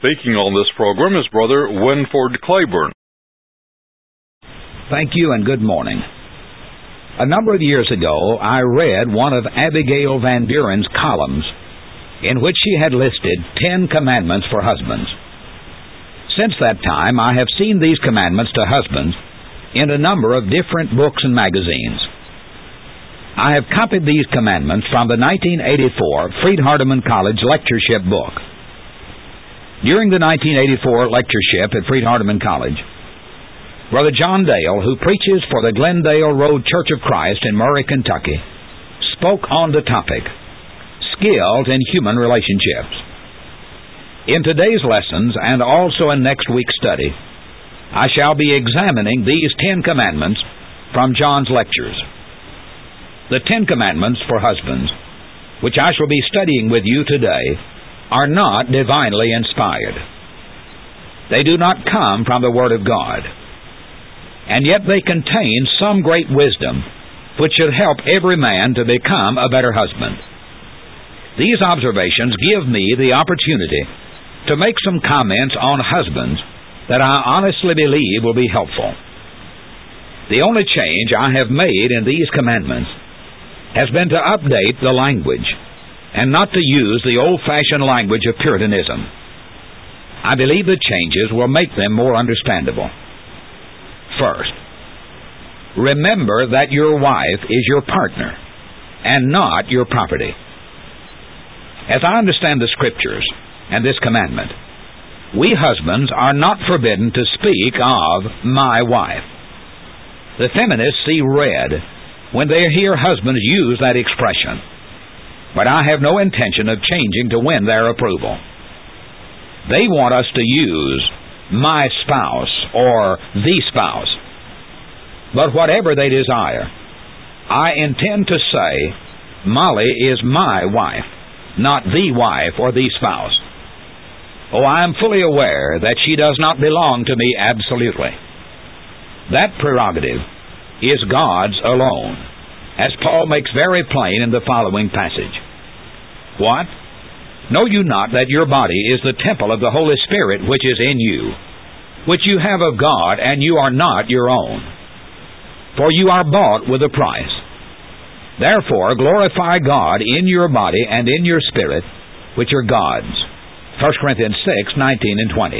Speaking on this program is Brother Winford Claiborne. Thank you and good morning. A number of years ago, I read one of Abigail Van Buren's columns in which she had listed 10 commandments for husbands. Since that time, I have seen these commandments to husbands in a number of different books and magazines. I have copied these commandments from the 1984 Freed-Hardeman College lectureship book. During the 1984 lectureship at Freed-Hardeman College, Brother John Dale, who preaches for the Glendale Road Church of Christ in Murray, Kentucky, spoke on the topic, Skills in Human Relationships. In today's lessons, and also in next week's study, I shall be examining these 10 commandments from John's lectures. The 10 commandments for husbands, which I shall be studying with you today, are not divinely inspired. They do not come from the Word of God. And yet they contain some great wisdom which should help every man to become a better husband. These observations give me the opportunity to make some comments on husbands that I honestly believe will be helpful. The only change I have made in these commandments has been to update the language and not to use the old-fashioned language of Puritanism. I believe the changes will make them more understandable. First, remember that your wife is your partner and not your property. As I understand the Scriptures and this commandment, we husbands are not forbidden to speak of my wife. The feminists see red when they hear husbands use that expression, but I have no intention of changing to win their approval. They want us to use my spouse or the spouse. But whatever they desire, I intend to say, Molly is my wife, not the wife or the spouse. Oh, I am fully aware that she does not belong to me absolutely. That prerogative is God's alone, as Paul makes very plain in the following passage. What? Know you not that your body is the temple of the Holy Spirit which is in you, which you have of God, and you are not your own? For you are bought with a price. Therefore glorify God in your body and in your spirit, which are God's. 1 Corinthians 6:19 and 20.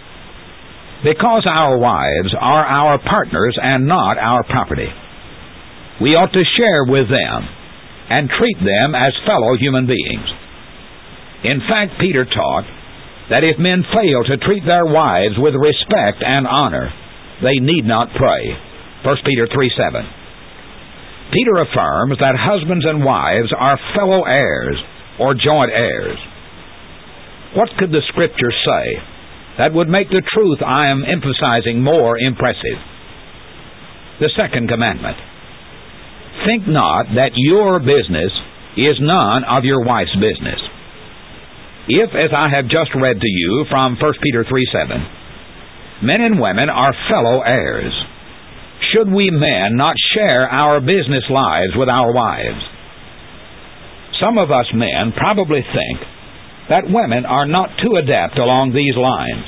Because our wives are our partners and not our property, we ought to share with them and treat them as fellow human beings. In fact, Peter taught that if men fail to treat their wives with respect and honor, they need not pray. 1 Peter 3:7. Peter affirms that husbands and wives are fellow heirs or joint heirs. What could the Scripture say that would make the truth I am emphasizing more impressive? The second commandment. Think not that your business is none of your wife's business. If, as I have just read to you from 1 Peter 3:7, men and women are fellow heirs, should we men not share our business lives with our wives? Some of us men probably think that women are not too adept along these lines.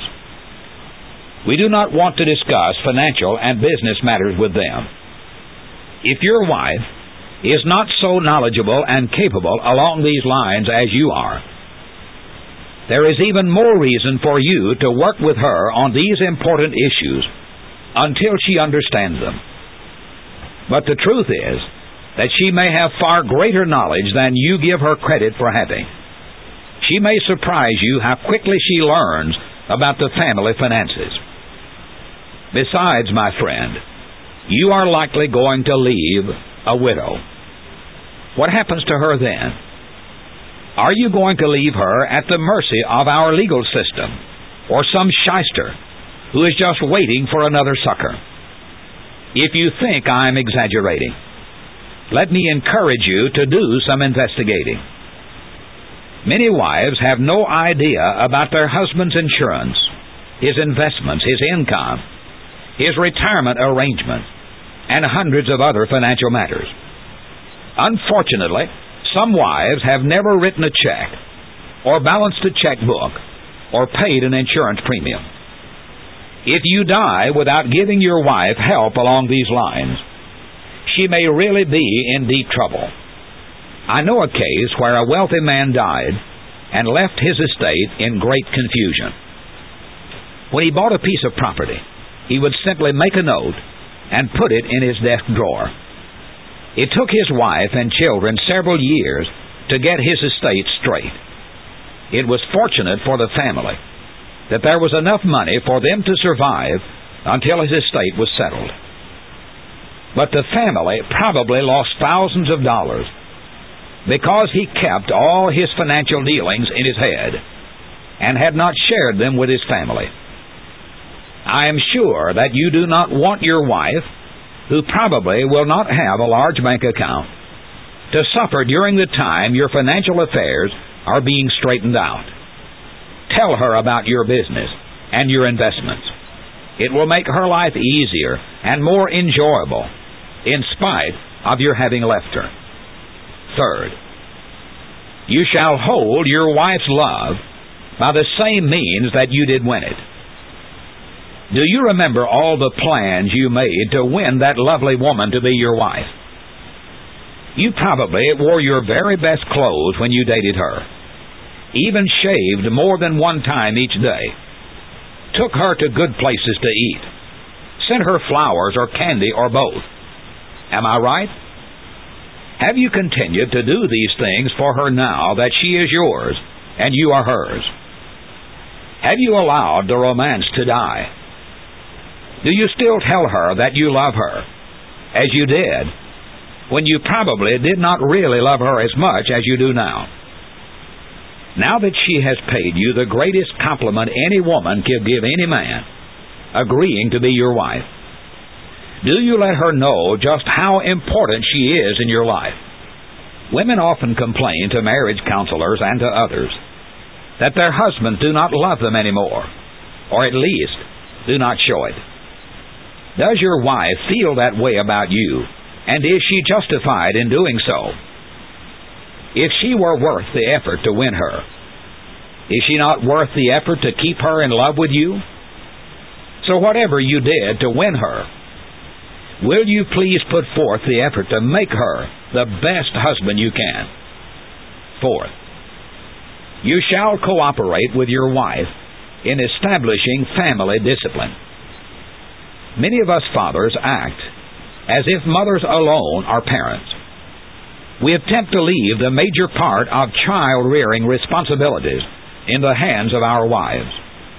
We do not want to discuss financial and business matters with them. If your wife is not so knowledgeable and capable along these lines as you are, there is even more reason for you to work with her on these important issues until she understands them. But the truth is that she may have far greater knowledge than you give her credit for having. She may surprise you how quickly she learns about the family finances. Besides, my friend, you are likely going to leave a widow. What happens to her then? Are you going to leave her at the mercy of our legal system or some shyster who is just waiting for another sucker? If you think I am exaggerating, let me encourage you to do some investigating. Many wives have no idea about their husband's insurance, his investments, his income, his retirement arrangement, and hundreds of other financial matters. Unfortunately, some wives have never written a check or balanced a checkbook or paid an insurance premium. If you die without giving your wife help along these lines, she may really be in deep trouble. I know a case where a wealthy man died and left his estate in great confusion. When he bought a piece of property, he would simply make a note and put it in his desk drawer. It took his wife and children several years to get his estate straight. It was fortunate for the family that there was enough money for them to survive until his estate was settled. But the family probably lost thousands of dollars because he kept all his financial dealings in his head and had not shared them with his family. I am sure that you do not want your wife, who probably will not have a large bank account, to suffer during the time your financial affairs are being straightened out. Tell her about your business and your investments. It will make her life easier and more enjoyable, in spite of your having left her. Third, you shall hold your wife's love by the same means that you did win it. Do you remember all the plans you made to win that lovely woman to be your wife? You probably wore your very best clothes when you dated her, even shaved more than one time each day, took her to good places to eat, sent her flowers or candy or both. Am I right? Have you continued to do these things for her now that she is yours and you are hers? Have you allowed the romance to die? Do you still tell her that you love her, as you did, when you probably did not really love her as much as you do now? Now that she has paid you the greatest compliment any woman could give any man, agreeing to be your wife, do you let her know just how important she is in your life? Women often complain to marriage counselors and to others that their husbands do not love them anymore, or at least do not show it. Does your wife feel that way about you, and is she justified in doing so? If she were worth the effort to win her, is she not worth the effort to keep her in love with you? So whatever you did to win her, will you please put forth the effort to make her the best husband you can? Fourth, you shall cooperate with your wife in establishing family discipline. Many of us fathers act as if mothers alone are parents. We attempt to leave the major part of child-rearing responsibilities in the hands of our wives.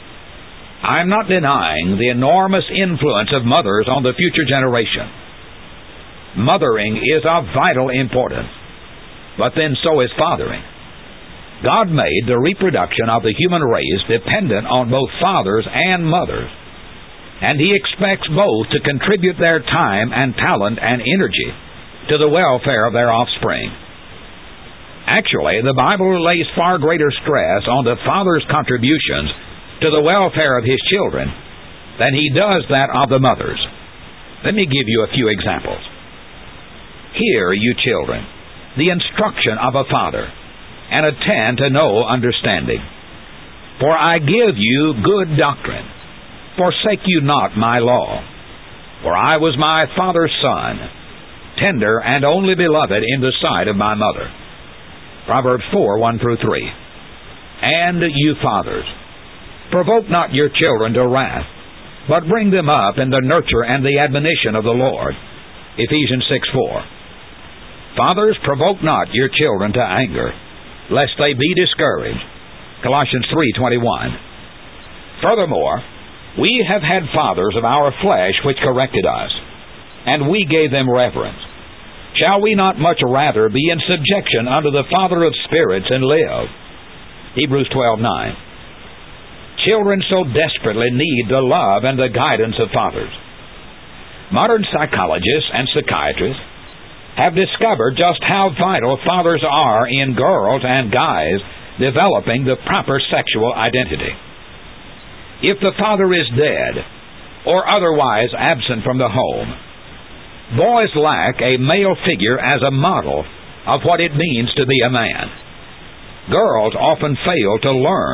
I am not denying the enormous influence of mothers on the future generation. Mothering is of vital importance, but then so is fathering. God made the reproduction of the human race dependent on both fathers and mothers, and He expects both to contribute their time and talent and energy to the welfare of their offspring. Actually, the Bible lays far greater stress on the father's contributions to the welfare of his children than He does that of the mothers. Let me give you a few examples. Hear, you children, the instruction of a father, and attend to know understanding. For I give you good doctrine. Forsake you not my law. For I was my father's son, tender and only beloved in the sight of my mother. Proverbs 4:1-3. And you fathers, provoke not your children to wrath, but bring them up in the nurture and the admonition of the Lord. Ephesians 6:4. Fathers, provoke not your children to anger, lest they be discouraged. Colossians 3:21. Furthermore, we have had fathers of our flesh which corrected us, and we gave them reverence. Shall we not much rather be in subjection unto the Father of spirits and live? Hebrews 12:9. Children so desperately need the love and the guidance of fathers. Modern psychologists and psychiatrists have discovered just how vital fathers are in girls and guys developing the proper sexual identity. If the father is dead or otherwise absent from the home, boys lack a male figure as a model of what it means to be a man. Girls often fail to learn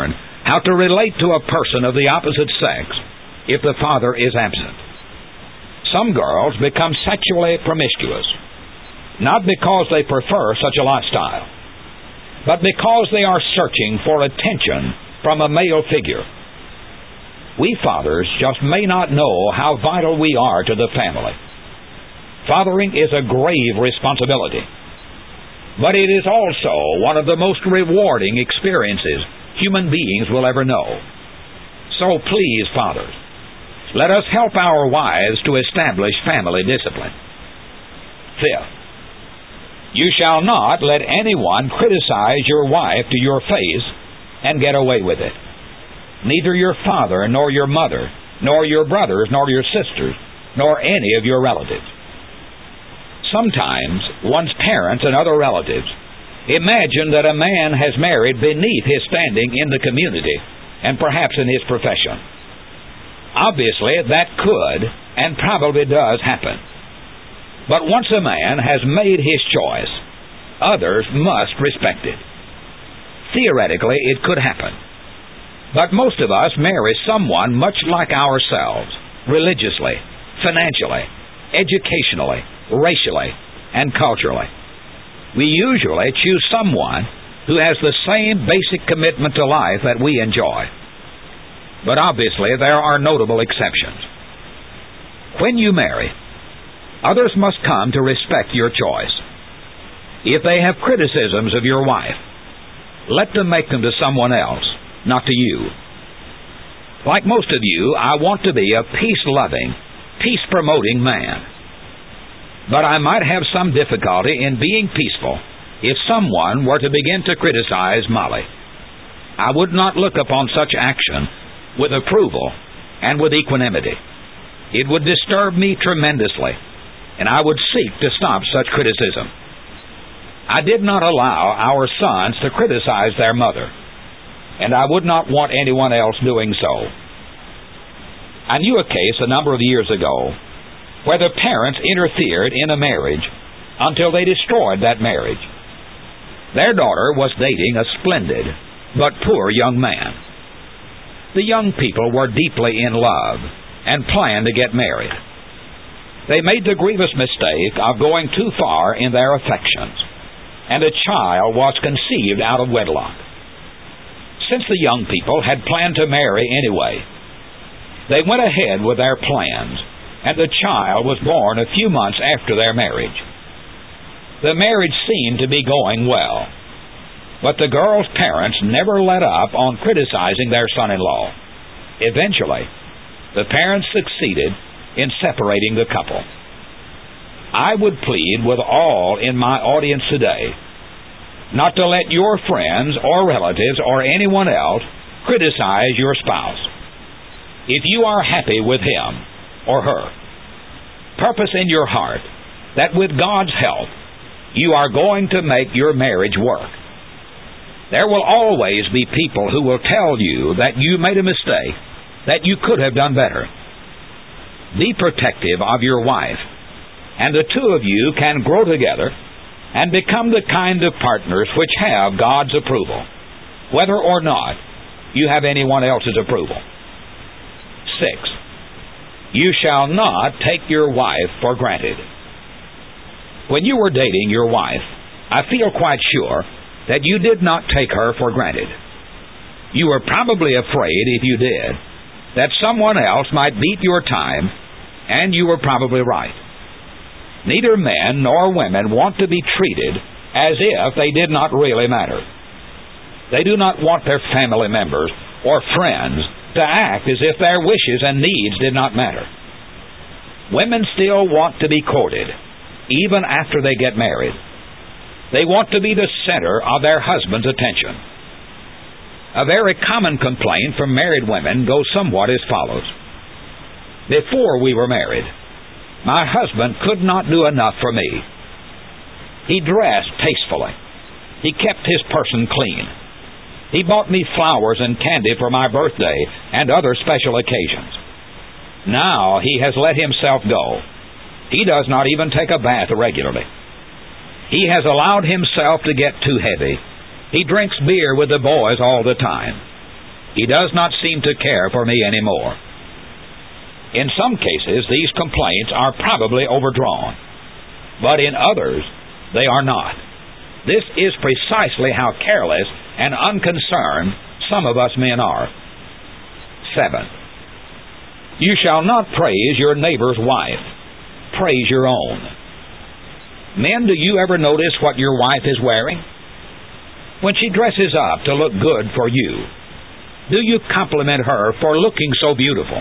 how to relate to a person of the opposite sex if the father is absent. Some girls become sexually promiscuous, not because they prefer such a lifestyle, but because they are searching for attention from a male figure. We fathers just may not know how vital we are to the family. Fathering is a grave responsibility, but it is also one of the most rewarding experiences human beings will ever know. So please, fathers, let us help our wives to establish family discipline. Fifth, you shall not let anyone criticize your wife to your face and get away with it. Neither your father, nor your mother, nor your brothers, nor your sisters, nor any of your relatives. Sometimes one's parents and other relatives imagine that a man has married beneath his standing in the community and perhaps in his profession. Obviously, that could and probably does happen. But once a man has made his choice, others must respect it. Theoretically, it could happen. But most of us marry someone much like ourselves, religiously, financially, educationally, racially, and culturally. We usually choose someone who has the same basic commitment to life that we enjoy. But obviously, there are notable exceptions. When you marry, others must come to respect your choice. If they have criticisms of your wife, let them make them to someone else, not to you. Like most of you, I want to be a peace-loving, peace-promoting man. But I might have some difficulty in being peaceful if someone were to begin to criticize Molly. I would not look upon such action with approval and with equanimity. It would disturb me tremendously, and I would seek to stop such criticism. I did not allow our sons to criticize their mother, and I would not want anyone else doing so. I knew a case a number of years ago where the parents interfered in a marriage until they destroyed that marriage. Their daughter was dating a splendid but poor young man. The young people were deeply in love and planned to get married. They made the grievous mistake of going too far in their affections, and a child was conceived out of wedlock. Since the young people had planned to marry anyway, they went ahead with their plans, and the child was born a few months after their marriage. The marriage seemed to be going well, but the girl's parents never let up on criticizing their son-in-law. Eventually, the parents succeeded in separating the couple. I would plead with all in my audience today not to let your friends or relatives or anyone else criticize your spouse. If you are happy with him or her, purpose in your heart that with God's help you are going to make your marriage work. There will always be people who will tell you that you made a mistake, that you could have done better. Be protective of your wife, and the two of you can grow together and become the kind of partners which have God's approval, whether or not you have anyone else's approval. 6. You shall not take your wife for granted. When you were dating your wife, I feel quite sure that you did not take her for granted. You were probably afraid, if you did, that someone else might beat your time, and you were probably right. Neither men nor women want to be treated as if they did not really matter. They do not want their family members or friends to act as if their wishes and needs did not matter. Women still want to be courted, even after they get married. They want to be the center of their husband's attention. A very common complaint from married women goes somewhat as follows. Before we were married, my husband could not do enough for me. He dressed tastefully. He kept his person clean. He bought me flowers and candy for my birthday and other special occasions. Now he has let himself go. He does not even take a bath regularly. He has allowed himself to get too heavy. He drinks beer with the boys all the time. He does not seem to care for me anymore. In some cases, these complaints are probably overdrawn, but in others, they are not. This is precisely how careless and unconcerned some of us men are. 7. You shall not praise your neighbor's wife. Praise your own. Men, do you ever notice what your wife is wearing? When she dresses up to look good for you, do you compliment her for looking so beautiful?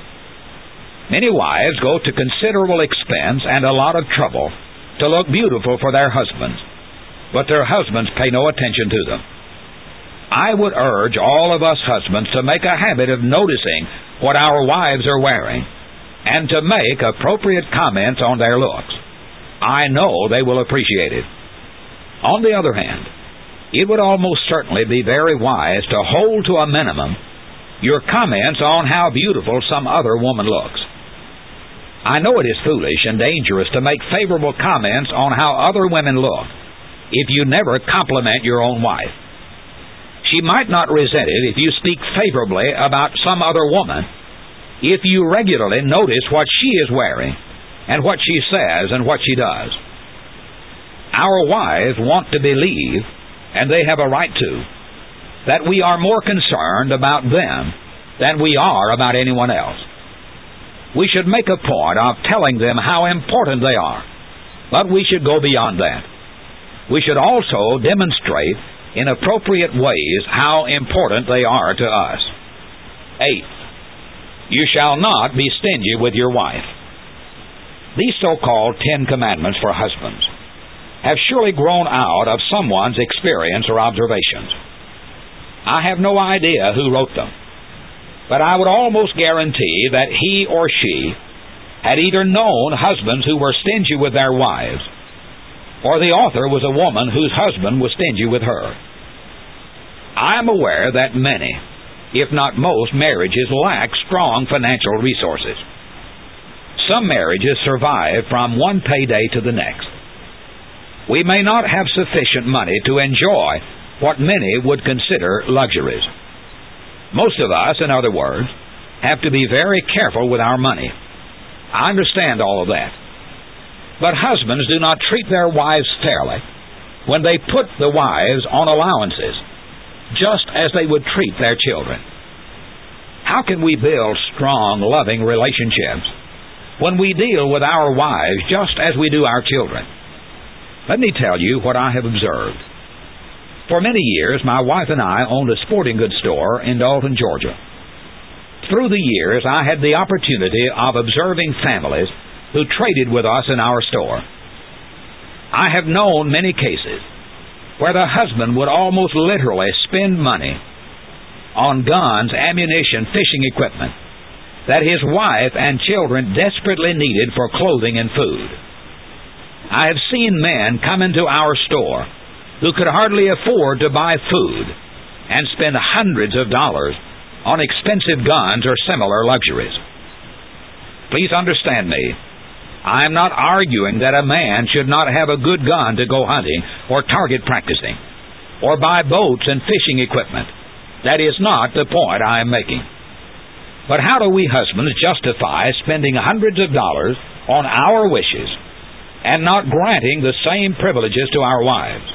Many wives go to considerable expense and a lot of trouble to look beautiful for their husbands, but their husbands pay no attention to them. I would urge all of us husbands to make a habit of noticing what our wives are wearing and to make appropriate comments on their looks. I know they will appreciate it. On the other hand, it would almost certainly be very wise to hold to a minimum your comments on how beautiful some other woman looks. I know it is foolish and dangerous to make favorable comments on how other women look if you never compliment your own wife. She might not resent it if you speak favorably about some other woman if you regularly notice what she is wearing and what she says and what she does. Our wives want to believe, and they have a right to, that we are more concerned about them than we are about anyone else. We should make a point of telling them how important they are, but we should go beyond that. We should also demonstrate in appropriate ways how important they are to us. 8. You shall not be stingy with your wife. These so-called 10 Commandments for husbands have surely grown out of someone's experience or observations. I have no idea who wrote them, but I would almost guarantee that he or she had either known husbands who were stingy with their wives, or the author was a woman whose husband was stingy with her. I am aware that many, if not most, marriages lack strong financial resources. Some marriages survive from one payday to the next. We may not have sufficient money to enjoy what many would consider luxuries. Most of us, in other words, have to be very careful with our money. I understand all of that. But husbands do not treat their wives fairly when they put the wives on allowances, just as they would treat their children. How can we build strong, loving relationships when we deal with our wives just as we do our children? Let me tell you what I have observed. For many years, my wife and I owned a sporting goods store in Dalton, Georgia. Through the years, I had the opportunity of observing families who traded with us in our store. I have known many cases where the husband would almost literally spend money on guns, ammunition, fishing equipment that his wife and children desperately needed for clothing and food. I have seen men come into our store who could hardly afford to buy food and spend hundreds of dollars on expensive guns or similar luxuries. Please understand me. I am not arguing that a man should not have a good gun to go hunting or target practicing, or buy boats and fishing equipment. That is not the point I am making. But how do we husbands justify spending hundreds of dollars on our wishes and not granting the same privileges to our wives?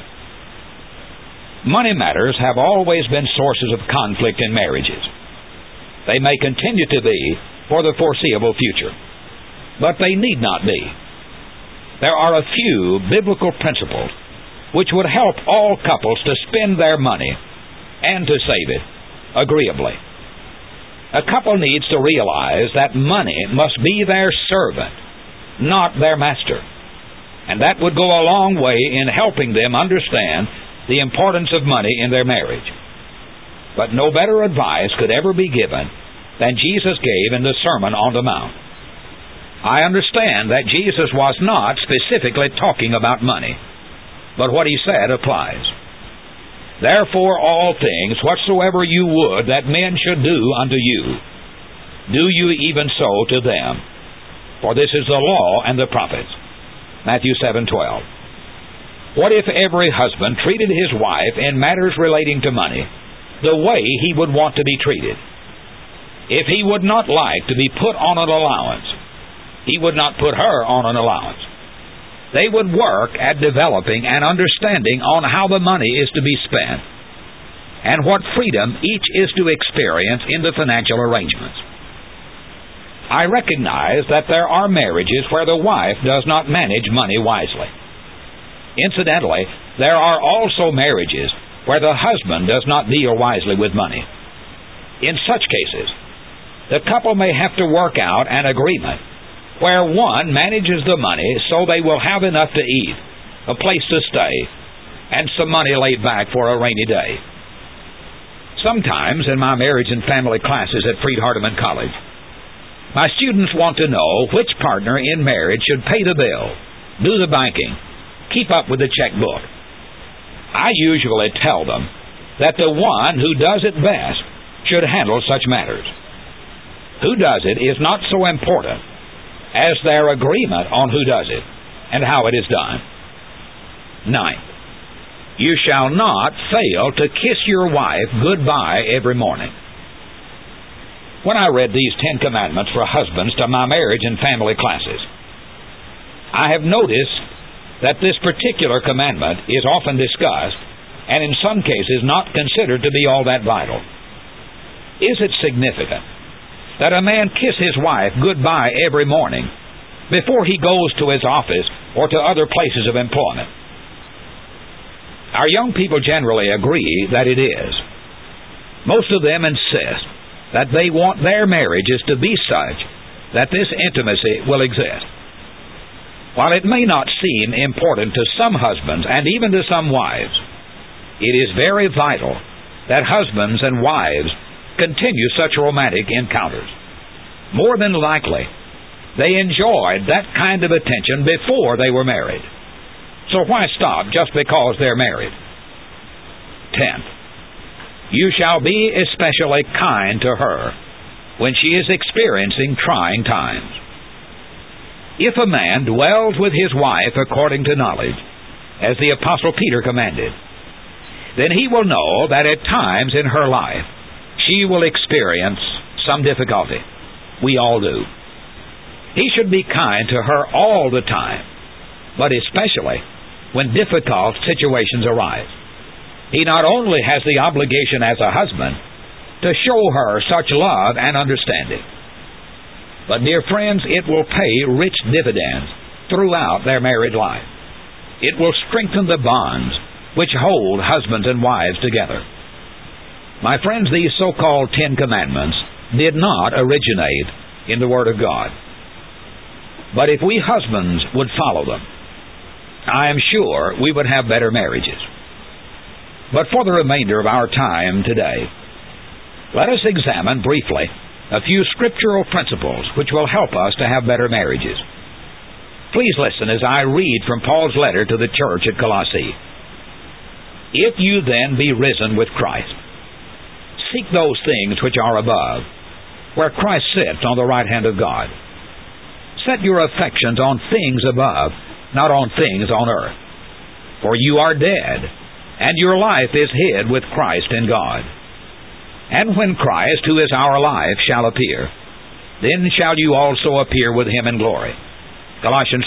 Money matters have always been sources of conflict in marriages. They may continue to be for the foreseeable future, but they need not be. There are a few biblical principles which would help all couples to spend their money and to save it agreeably. A couple needs to realize that money must be their servant, not their master, and that would go a long way in helping them understand the importance of money in their marriage. But no better advice could ever be given than Jesus gave in the Sermon on the Mount. I understand that Jesus was not specifically talking about money, but what he said applies. Therefore all things whatsoever you would that men should do unto you, do you even so to them. For this is the law and the prophets. Matthew 7:12. What if every husband treated his wife in matters relating to money the way he would want to be treated. If he would not like to be put on an allowance, he would not put her on an allowance. They would work at developing an understanding on how the money is to be spent and what freedom each is to experience in the financial arrangements. I recognize that there are marriages where the wife does not manage money wisely. Incidentally, there are also marriages where the husband does not deal wisely with money. In such cases, the couple may have to work out an agreement where one manages the money so they will have enough to eat, a place to stay, and some money laid back for a rainy day. Sometimes in my marriage and family classes at Freed-Hardeman College, my students want to know which partner in marriage should pay the bill, do the banking, keep up with the checkbook. I usually tell them that the one who does it best should handle such matters. Who does it is not so important as their agreement on who does it and how it is done. 9. You shall not fail to kiss your wife goodbye every morning. When I read these 10 commandments for husbands to my marriage and family classes, I have noticed that this particular commandment is often discussed and in some cases not considered to be all that vital. Is it significant that a man kiss his wife goodbye every morning before he goes to his office or to other places of employment? Our young people generally agree that it is. Most of them insist that they want their marriages to be such that this intimacy will exist. While it may not seem important to some husbands and even to some wives, it is very vital that husbands and wives continue such romantic encounters. More than likely, they enjoyed that kind of attention before they were married. So why stop just because they're married? 10th, you shall be especially kind to her when she is experiencing trying times. If a man dwells with his wife according to knowledge, as the Apostle Peter commanded, then he will know that at times in her life she will experience some difficulty. We all do. He should be kind to her all the time, but especially when difficult situations arise. He not only has the obligation as a husband to show her such love and understanding, but, dear friends, it will pay rich dividends throughout their married life. It will strengthen the bonds which hold husbands and wives together. My friends, these so-called 10 commandments did not originate in the Word of God. But if we husbands would follow them, I am sure we would have better marriages. But for the remainder of our time today, let us examine briefly a few scriptural principles which will help us to have better marriages. Please listen as I read from Paul's letter to the church at Colossae. If you then be risen with Christ, seek those things which are above, where Christ sits on the right hand of God. Set your affections on things above, not on things on earth. For you are dead, and your life is hid with Christ in God. And when Christ, who is our life, shall appear, then shall you also appear with him in glory. Colossians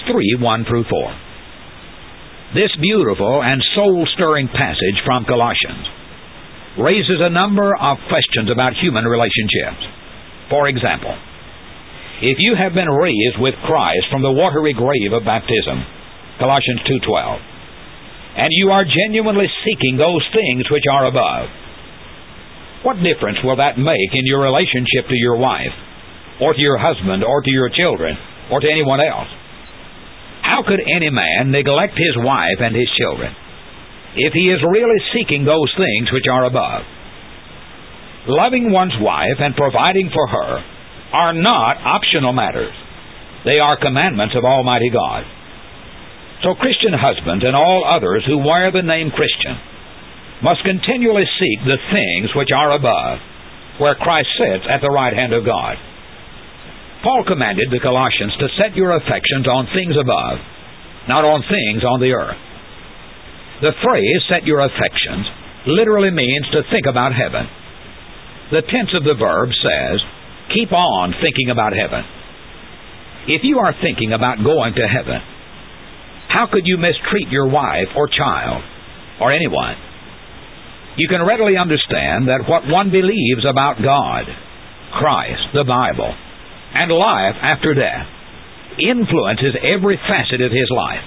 3:1-4. This beautiful and soul-stirring passage from Colossians raises a number of questions about human relationships. For example, if you have been raised with Christ from the watery grave of baptism, Colossians 2:12, and you are genuinely seeking those things which are above, what difference will that make in your relationship to your wife, or to your husband, or to your children, or to anyone else? How could any man neglect his wife and his children if he is really seeking those things which are above? Loving one's wife and providing for her are not optional matters. They are commandments of Almighty God. So Christian husbands and all others who wear the name Christian must continually seek the things which are above, where Christ sits at the right hand of God. Paul commanded the Colossians to set your affections on things above, not on things on the earth. The phrase, set your affections, literally means to think about heaven. The tense of the verb says, keep on thinking about heaven. If you are thinking about going to heaven, how could you mistreat your wife or child or anyone? You can readily understand that what one believes about God, Christ, the Bible, and life after death influences every facet of his life.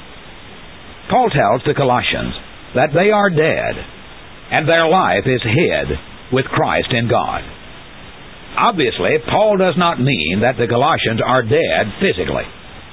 Paul tells the Colossians that they are dead and their life is hid with Christ in God. Obviously, Paul does not mean that the Colossians are dead physically.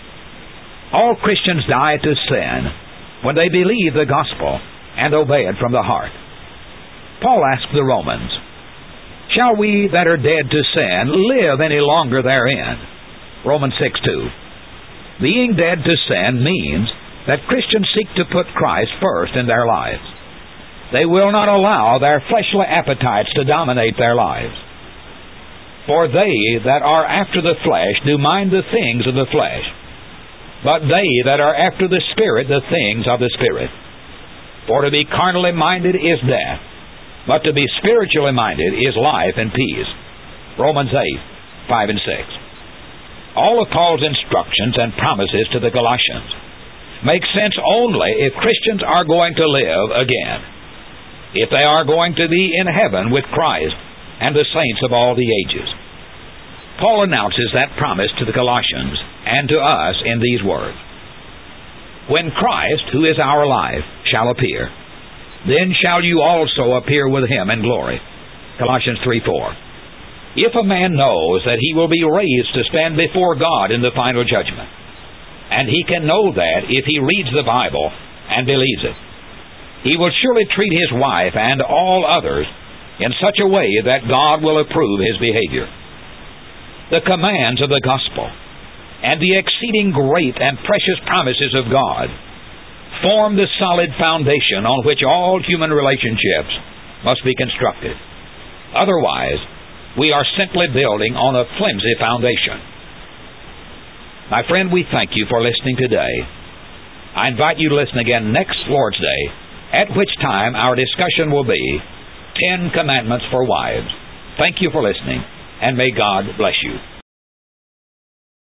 All Christians die to sin when they believe the gospel and obey it from the heart. Paul asked the Romans, shall we that are dead to sin live any longer therein? Romans 6:2. Being dead to sin means that Christians seek to put Christ first in their lives. They will not allow their fleshly appetites to dominate their lives. For they that are after the flesh do mind the things of the flesh, but they that are after the Spirit the things of the Spirit. For to be carnally minded is death, but to be spiritually minded is life and peace. Romans 8:5 and 6. All of Paul's instructions and promises to the Colossians make sense only if Christians are going to live again, if they are going to be in heaven with Christ and the saints of all the ages. Paul announces that promise to the Colossians and to us in these words. When Christ, who is our life, shall appear, then shall you also appear with him in glory. Colossians 3:4. If a man knows that he will be raised to stand before God in the final judgment, and he can know that if he reads the Bible and believes it, he will surely treat his wife and all others in such a way that God will approve his behavior. The commands of the gospel and the exceeding great and precious promises of God form the solid foundation on which all human relationships must be constructed. Otherwise, we are simply building on a flimsy foundation. My friend, we thank you for listening today. I invite you to listen again next Lord's Day, at which time our discussion will be 10 Commandments for Wives. Thank you for listening, and may God bless you.